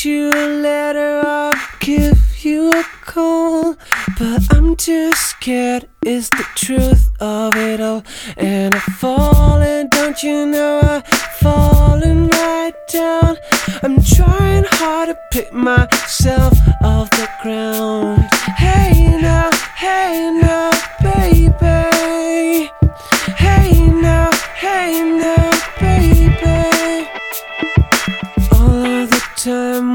write you a letter, I'll give you a call. But I'm too scared, is the truth of it all. And I've fallen, don't you know I've fallen right down. I'm trying hard to pick myself off the ground. Hey now, baby,